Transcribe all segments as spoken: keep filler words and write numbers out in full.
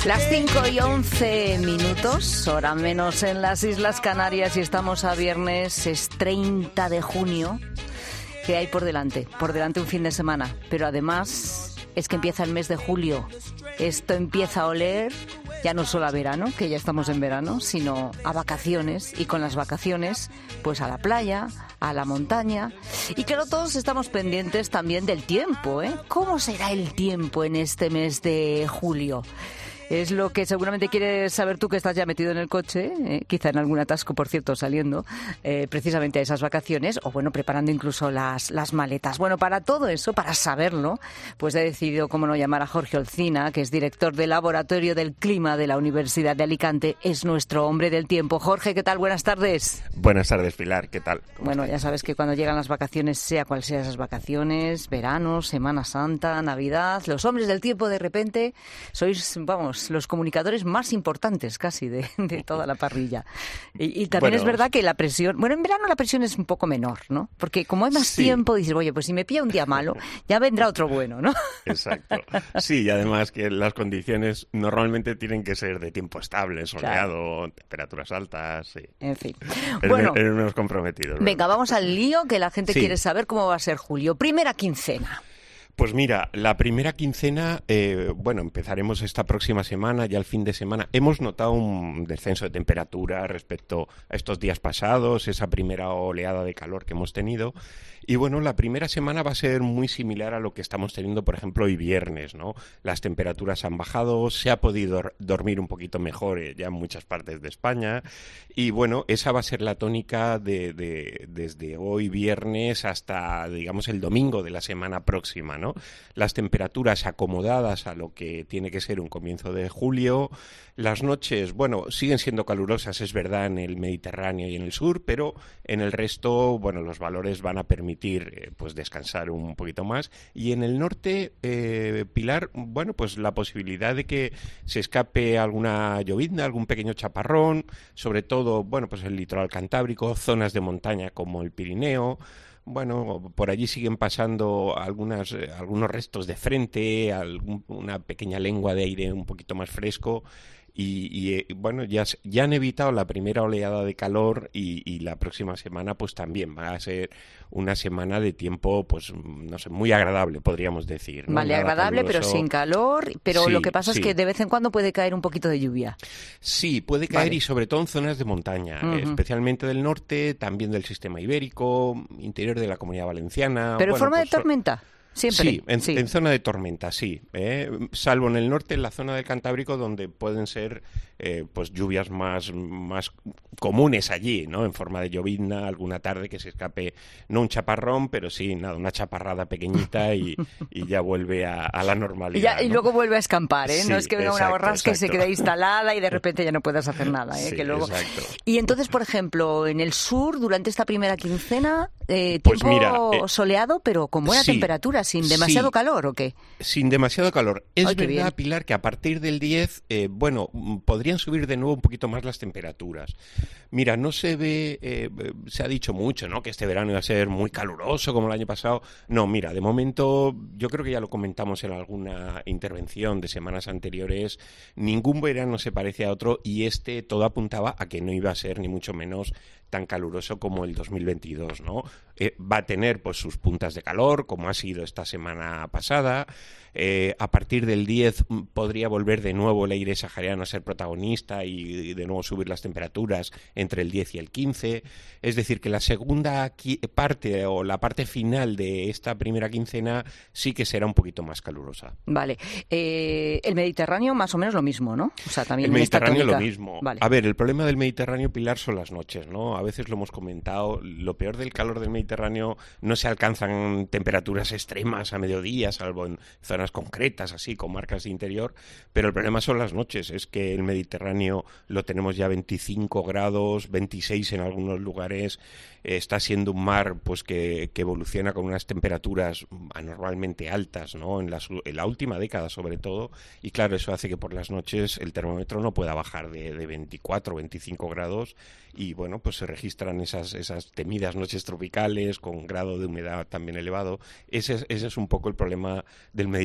Las cinco y once minutos, hora menos en las Islas Canarias, y estamos a viernes, es treinta de junio. ¿Qué hay por delante? Por delante un fin de semana, pero además es que empieza el mes de julio. Esto empieza a oler ya no solo a verano, que ya estamos en verano, sino a vacaciones, y con las vacaciones, pues a la playa, a la montaña. Y claro, todos estamos pendientes también del tiempo, ¿eh? ¿Cómo será el tiempo en este mes de julio? Es lo que seguramente quieres saber tú, que estás ya metido en el coche, eh, quizá en algún atasco, por cierto, saliendo eh, precisamente a esas vacaciones, o bueno, preparando incluso las, las maletas. Bueno, para todo eso, para saberlo, pues he decidido, cómo no, llamar a Jorge Olcina, que es director del Laboratorio del Clima de la Universidad de Alicante. Es nuestro hombre del tiempo. Jorge, ¿qué tal? Buenas tardes. Buenas tardes, Pilar. ¿Qué tal? Bueno, ya sabes que cuando llegan las vacaciones, sea cual sea esas vacaciones, verano, Semana Santa, Navidad, los hombres del tiempo de repente sois, vamos, los comunicadores más importantes casi de, de toda la parrilla. Y, y también bueno, es verdad que la presión... Bueno, en verano la presión es un poco menor, ¿no? Porque como hay más sí. tiempo, dices, oye, pues si me pilla un día malo, ya vendrá otro bueno, ¿no? Exacto. Sí, y además que las condiciones normalmente tienen que ser de tiempo estable, soleado, claro. temperaturas altas, sí. En fin. Es Bueno, men- menos comprometidos. Venga, ¿verdad? vamos al lío, que la gente sí. quiere saber cómo va a ser julio. Primera quincena. Pues mira, la primera quincena, eh, bueno, empezaremos esta próxima semana, ya el fin de semana. Hemos notado un descenso de temperatura respecto a estos días pasados, esa primera oleada de calor que hemos tenido. Y bueno, la primera semana va a ser muy similar a lo que estamos teniendo, por ejemplo, hoy viernes, ¿no? Las temperaturas han bajado, se ha podido dormir un poquito mejor eh, ya en muchas partes de España. Y bueno, esa va a ser la tónica de, de, desde hoy viernes hasta, digamos, el domingo de la semana próxima, ¿no? Las temperaturas acomodadas a lo que tiene que ser un comienzo de julio. Las noches, bueno, siguen siendo calurosas, es verdad, en el Mediterráneo y en el sur, pero en el resto, bueno, los valores van a permitir eh, pues descansar un poquito más. Y en el norte, eh, Pilar, bueno, pues la posibilidad de que se escape alguna llovizna, algún pequeño chaparrón, sobre todo, bueno, pues el litoral cantábrico, zonas de montaña como el Pirineo. Bueno, por allí siguen pasando algunas, eh, algunos restos de frente, algún, una pequeña lengua de aire un poquito más fresco. Y, y eh, bueno, ya, ya han evitado la primera oleada de calor y, y la próxima semana pues también va a ser una semana de tiempo, pues no sé, muy agradable, podríamos decir, ¿no? Vale, Nada agradable, caluroso. pero sin calor, pero Sí, lo que pasa sí. es que de vez en cuando puede caer un poquito de lluvia. Sí, puede caer Vale. y sobre todo en zonas de montaña, Uh-huh. eh, especialmente del norte, también del sistema ibérico, interior de la Comunidad Valenciana. ¿Pero en bueno, forma pues, de tormenta? Siempre. Sí, en, sí. en zona de tormenta, sí. ¿eh? Salvo en el norte, en la zona del Cantábrico, donde pueden ser eh, pues lluvias más, más comunes allí, ¿no? En forma de llovizna, alguna tarde que se escape, no un chaparrón, pero sí, nada, una chaparrada pequeñita y, y ya vuelve a, a la normalidad. Y, ya, ¿no? y luego vuelve a escampar, ¿eh? Sí, no es que venga exacto, una borrasca y se exacto. quede instalada y de repente ya no puedas hacer nada, ¿eh? Sí, que luego... exacto. Y entonces, por ejemplo, en el sur, durante esta primera quincena, eh, Pues tiempo mira, eh, soleado, pero con buena sí, temperatura, sin demasiado sí. calor, ¿o qué? Sin demasiado calor. Es Ay, qué verdad, bien. Pilar, que a partir del diez, eh, bueno, podrían subir de nuevo un poquito más las temperaturas. Mira, no se ve, eh, se ha dicho mucho, ¿no? Que este verano iba a ser muy caluroso como el año pasado. No, mira, de momento, yo creo que ya lo comentamos en alguna intervención de semanas anteriores, ningún verano se parece a otro y este todo apuntaba a que no iba a ser ni mucho menos tan caluroso como el dos mil veintidós, ¿no? Eh, va a tener pues sus puntas de calor, como ha sido esta semana pasada. Eh, a partir del diez podría volver de nuevo el aire sahariano a ser protagonista y, y de nuevo subir las temperaturas entre el diez y el quince. Es decir, que la segunda qui- parte o la parte final de esta primera quincena sí que será un poquito más calurosa. Vale. Eh, el Mediterráneo más o menos lo mismo, ¿no? O sea, también El en esta Mediterráneo lo tónica. mismo. Vale. A ver, el problema del Mediterráneo, Pilar, son las noches, ¿no? A veces lo hemos comentado, lo peor del calor del Mediterráneo no se alcanzan temperaturas extremas a mediodía, salvo en zonas concretas, así, con marcas de interior, pero el problema son las noches. Es que el Mediterráneo lo tenemos ya veinticinco grados, veintiséis en algunos lugares, eh, está siendo un mar pues que, que evoluciona con unas temperaturas anormalmente altas, ¿no? En la, en la última década sobre todo, y claro, eso hace que por las noches el termómetro no pueda bajar de, de veinticuatro, veinticinco grados y bueno, pues se registran esas, esas temidas noches tropicales con grado de humedad también elevado. Ese es, ese es un poco el problema del Mediterráneo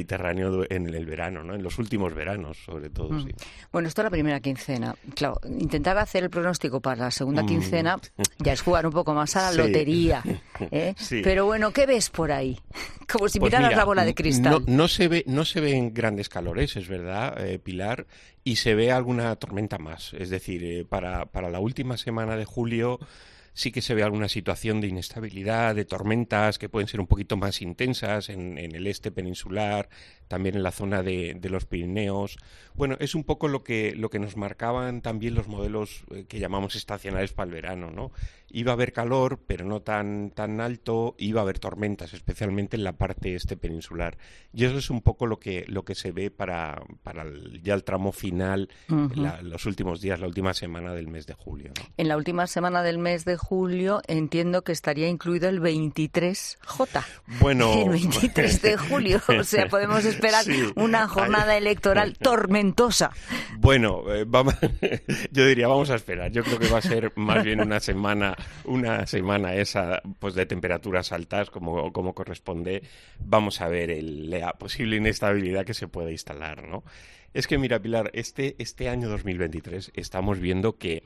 Mediterráneo en el verano, ¿no? En los últimos veranos, sobre todo, mm. sí. Bueno, esto es la primera quincena. Claro, intentar hacer el pronóstico para la segunda mm. quincena ya es jugar un poco más a la sí. lotería, ¿eh? Sí. Pero bueno, ¿qué ves por ahí? Como si pues miraras mira, la bola de cristal. No, no se ve, no se ven grandes calores, es verdad, eh, Pilar, y se ve alguna tormenta más. Es decir, eh, para, para la última semana de julio sí que se ve alguna situación de inestabilidad, de tormentas que pueden ser un poquito más intensas en, en el este peninsular, también en la zona de, de los Pirineos. Bueno, es un poco lo que, lo que nos marcaban también los modelos eh, que llamamos estacionales para el verano, ¿no? Iba a haber calor, pero no tan, tan alto, iba a haber tormentas, especialmente en la parte este peninsular. Y eso es un poco lo que, lo que se ve para, para el, ya el tramo final, uh-huh. la, los últimos días, la última semana del mes de julio, ¿no? En la última semana del mes de julio entiendo que estaría incluido el veintitrés J. Bueno... El veintitrés de julio, o sea, podemos esperar sí. una jornada electoral tormentosa. Bueno, eh, vamos, yo diría, vamos a esperar. Yo creo que va a ser más bien una semana, una semana esa pues de temperaturas altas, como, como corresponde. Vamos a ver el, la posible inestabilidad que se puede instalar, ¿no? Es que, mira, Pilar, este, este año dos mil veintitrés estamos viendo que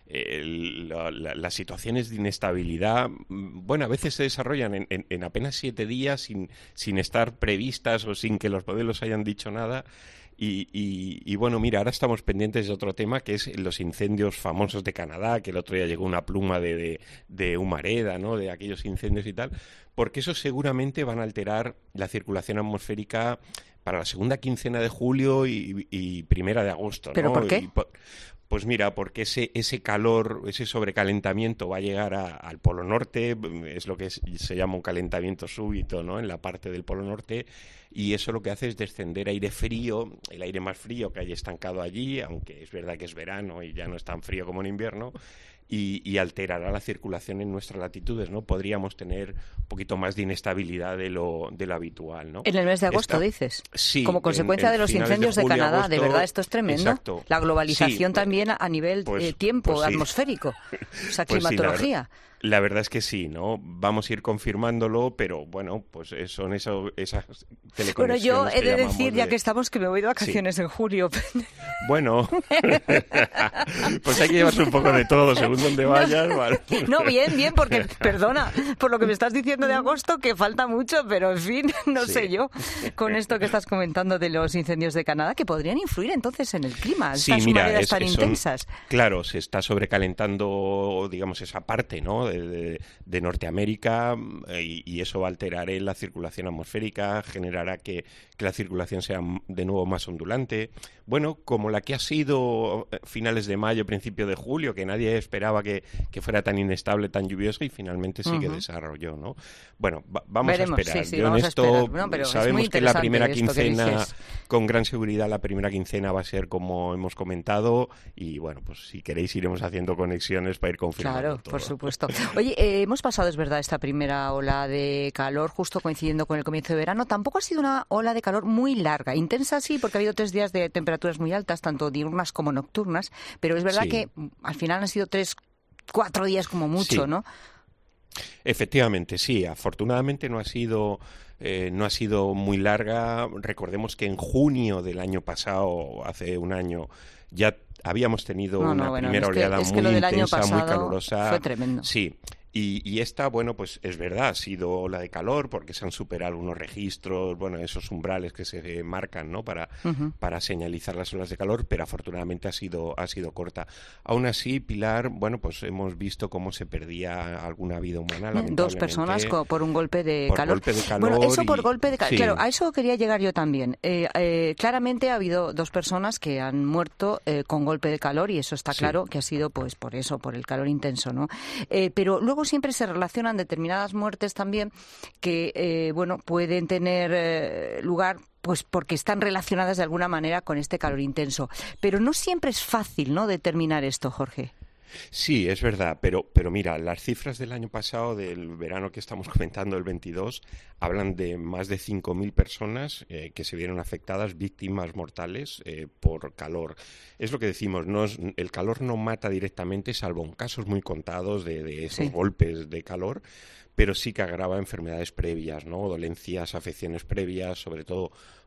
El, la, la, las situaciones de inestabilidad, bueno, a veces se desarrollan en, en, en apenas siete días sin, sin estar previstas o sin que los modelos hayan dicho nada. Y, y, y bueno, mira, ahora estamos pendientes de otro tema que es los incendios famosos de Canadá, que el otro día llegó una pluma de, de, de humareda, ¿no? De aquellos incendios y tal, porque eso seguramente van a alterar la circulación atmosférica para la segunda quincena de julio y, y primera de agosto, ¿no? ¿Pero por qué? Y, Pues mira, porque ese ese calor, ese sobrecalentamiento va a llegar a, al Polo Norte, es lo que es, se llama un calentamiento súbito, ¿no? En la parte del Polo Norte, y eso lo que hace es descender aire frío, el aire más frío que hay estancado allí, aunque es verdad que es verano y ya no es tan frío como en invierno, y, y alterará la circulación en nuestras latitudes, ¿no? Podríamos tener un poquito más de inestabilidad de lo, de lo habitual, ¿no? En el mes de agosto, Esta, dices. Sí. Como consecuencia en, en de los incendios de, julio, de Canadá, agosto, de verdad, esto es tremendo. Exacto. La globalización sí, también a nivel pues, eh, tiempo pues sí. atmosférico, o sea, pues climatología. Sí, la verdad es que sí, ¿no? Vamos a ir confirmándolo, pero bueno, pues son eso, esas teleconexiones. Bueno, yo he de decir, de... ya que estamos, que me voy de vacaciones sí. en julio. Bueno, pues hay que llevarse un poco de todo, según donde vayas. No, vale. no, bien, bien, porque, perdona, por lo que me estás diciendo de agosto, que falta mucho, pero en fin, no sí. sé yo, con esto que estás comentando de los incendios de Canadá, que podrían influir entonces en el clima, sí, estas mira, humaredas es, tan son, intensas. Claro, se está sobrecalentando, digamos, esa parte, ¿no?, de, de, de Norteamérica, y, y eso va a alterar en la circulación atmosférica, generará que, que la circulación sea de nuevo más ondulante. Bueno, como la que ha sido finales de mayo, principio de julio, que nadie esperaba que, que fuera tan inestable, tan lluviosa, y finalmente sí uh-huh. que desarrolló, ¿no? Bueno, va, vamos Veremos, a esperar. Sí, sí, Yo vamos en esto no, pero sabemos que la primera quincena, que con gran seguridad, la primera quincena va a ser como hemos comentado, y bueno, pues si queréis iremos haciendo conexiones para ir confirmando Claro, todo. por supuesto. Oye, eh, hemos pasado, es verdad, esta primera ola de calor justo coincidiendo con el comienzo de verano. Tampoco ha sido una ola de calor muy larga, intensa sí, porque ha habido tres días de temperaturas muy altas, tanto diurnas como nocturnas, pero es verdad sí. que al final han sido tres, cuatro días como mucho, sí. ¿no? Efectivamente, sí. Afortunadamente no ha sido eh, no ha sido muy larga. Recordemos que en junio del año pasado, hace un año, ya habíamos tenido no, no, una bueno, primera es que, oleada es muy que intensa, muy calurosa. Fue tremendo. Sí. Y, y esta, bueno, pues es verdad, ha sido ola de calor porque se han superado algunos registros, bueno, esos umbrales que se marcan, ¿no? Para, uh-huh. para señalizar las olas de calor, pero afortunadamente ha sido, ha sido corta. Aún así, Pilar, bueno, pues hemos visto cómo se perdía alguna vida humana, lamentablemente. Dos personas co- por un golpe de por calor. Golpe de calor. Bueno, eso por y, golpe de calor. Sí. Claro, a eso quería llegar yo también. Eh, eh, claramente ha habido dos personas que han muerto eh, con golpe de calor y eso está claro sí. que ha sido, pues, por eso, por el calor intenso, ¿no? Eh, pero luego siempre se relacionan determinadas muertes también que, eh, bueno, pueden tener eh, lugar pues porque están relacionadas de alguna manera con este calor intenso. Pero no siempre es fácil, ¿no?, determinar esto, Jorge. Sí, es verdad, pero, pero mira, las cifras del año pasado, del verano que estamos comentando, el veintidós, hablan de más de cinco mil personas eh, que se vieron afectadas, víctimas mortales eh, por calor. Es lo que decimos, no es, el calor no mata directamente, salvo en casos muy contados de, de esos sí. golpes de calor, pero sí que agrava enfermedades previas, ¿no? Dolencias, afecciones previas, sobre todo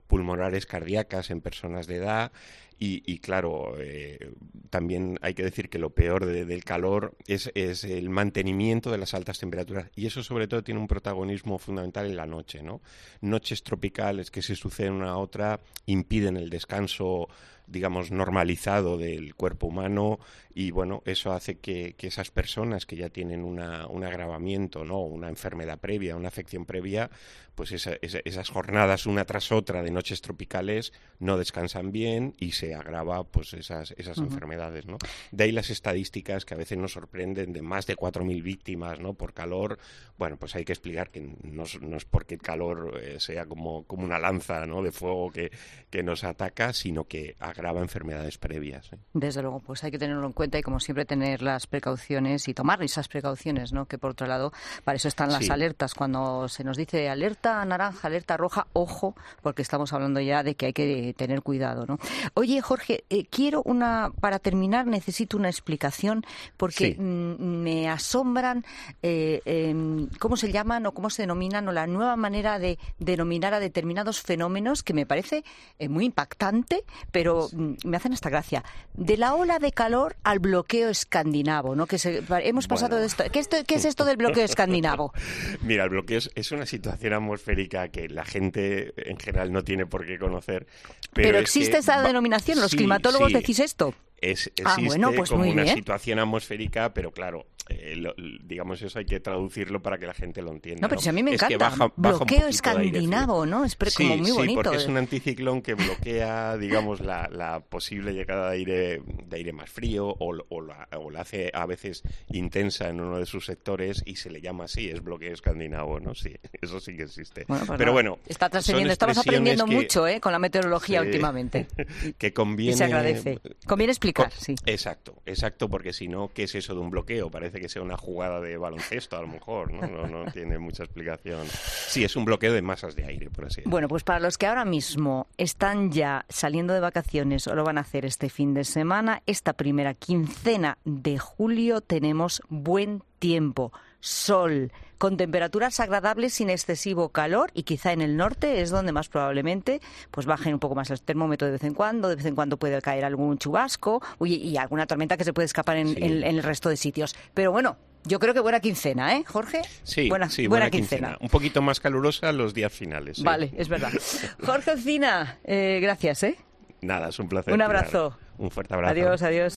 pulmonares cardíacas en personas de edad. Y, y claro, eh, también hay que decir que lo peor de, del calor es, es el mantenimiento de las altas temperaturas, y eso sobre todo tiene un protagonismo fundamental en la noche, ¿no? Noches tropicales que se suceden una a otra impiden el descanso, digamos, normalizado del cuerpo humano, y bueno, eso hace que, que esas personas que ya tienen una, un agravamiento, ¿no? Una enfermedad previa, una afección previa, pues esa, esa, esas jornadas una tras otra de noches tropicales no descansan bien y se agrava pues esas, esas uh-huh. enfermedades, ¿no? De ahí las estadísticas que a veces nos sorprenden de más de cuatro mil víctimas, ¿no? Por calor. Bueno, pues hay que explicar que no, no es porque el calor eh, sea como, como una lanza, ¿no? De fuego que, que nos ataca, sino que agrava enfermedades previas, ¿eh? Desde luego, pues hay que tenerlo en cuenta y, como siempre, tener las precauciones y tomar esas precauciones, ¿no? Que por otro lado, para eso están las sí. alertas. Cuando se nos dice alerta naranja, alerta roja, ojo, porque estamos hablando ya de que hay que tener cuidado, ¿no? Oye, Jorge, eh, quiero una, para terminar, necesito una explicación, porque sí. m- me asombran, eh, eh, ¿cómo se llaman o cómo se denominan, o la nueva manera de denominar a determinados fenómenos que me parece eh, muy impactante, pero m- me hacen hasta gracia. De la ola de calor al bloqueo escandinavo, ¿no? Que se, hemos pasado bueno. de esto. ¿Qué, esto. ¿Qué es esto del bloqueo escandinavo? Mira, el bloqueo es, es una situación atmosférica que la gente en general no tiene por qué conocer. Pero, pero existe que, esa denominación. ¿Los sí, climatólogos sí. decís esto? Es, existe ah, bueno, pues como muy una bien. situación atmosférica, pero claro, eh, lo, digamos, eso hay que traducirlo para que la gente lo entienda. No, pero ¿no? si a mí me es encanta. Que baja, baja bloqueo escandinavo, ¿no? Es pre- sí, como muy sí, bonito. Sí, porque es un anticiclón que bloquea, digamos, la, la posible llegada de aire, de aire más frío, o, o, la, o la hace a veces intensa en uno de sus sectores, y se le llama así, es bloqueo escandinavo, ¿no? Sí, eso sí que existe. Bueno, pues pero no, bueno, está trascendiendo. Estamos aprendiendo que, mucho, ¿eh? Con la meteorología sí, últimamente. Que conviene... Y se agradece. Conviene explicar, con, sí. Exacto, exacto, porque si no, ¿qué es eso de un bloqueo? Parece que sea una jugada de baloncesto, a lo mejor, ¿no? No, no tiene mucha explicación. Sí, es un bloqueo de masas de aire, por así decirlo. Bueno, pues para los que ahora mismo están ya saliendo de vacaciones o lo van a hacer este fin de semana, esta primera quincena de julio tenemos buen tiempo, sol, con temperaturas agradables sin excesivo calor, y quizá en el norte es donde más probablemente pues bajen un poco más el termómetro de vez en cuando, de vez en cuando puede caer algún chubasco y, y alguna tormenta que se puede escapar en, sí. en, en el resto de sitios. Pero bueno, yo creo que buena quincena, ¿eh, Jorge? Sí, buena, sí, buena, buena quincena. quincena. Un poquito más calurosa los días finales. ¿Sí? Vale, es verdad. Jorge Encina, eh, gracias, ¿eh? Nada, es un placer. Un abrazo. Pilar. Un fuerte abrazo. Adiós, adiós.